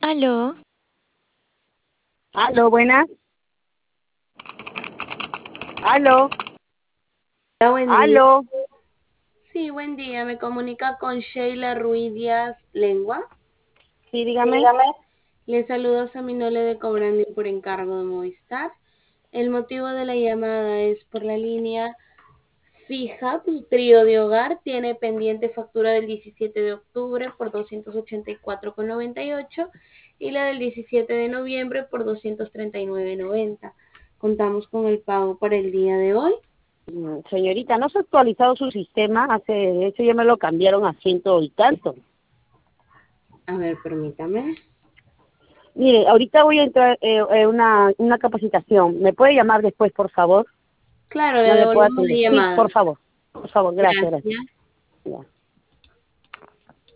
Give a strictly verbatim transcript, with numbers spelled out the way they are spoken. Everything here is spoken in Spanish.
Aló, Aló, buenas. Aló, Hola, buen día. aló. Sí, buen día. Me comunica con Sheila Ruiz Díaz Lengua. Sí, Sí, dígame. dígame. Le saludo a Saminole de Cobrando por encargo de Movistar. El motivo de la llamada es por la línea fija. Tu trío de hogar tiene pendiente factura del diecisiete de octubre por doscientos ochenta y cuatro con noventa y ocho y la del diecisiete de noviembre por doscientos treinta y nueve con noventa. Contamos con el pago para el día de hoy. Mm, Señorita, ¿no se ha actualizado su sistema? Hace, de hecho, ya me lo cambiaron a ciento y tanto. A ver, permítame. Mire, ahorita voy a entrar en eh, eh, una, una capacitación. ¿Me puede llamar después, por favor? Claro, le No le puedo devolvemos la atender. Sí, llamada. por favor. Por favor, gracias, gracias. Gracias. Ya.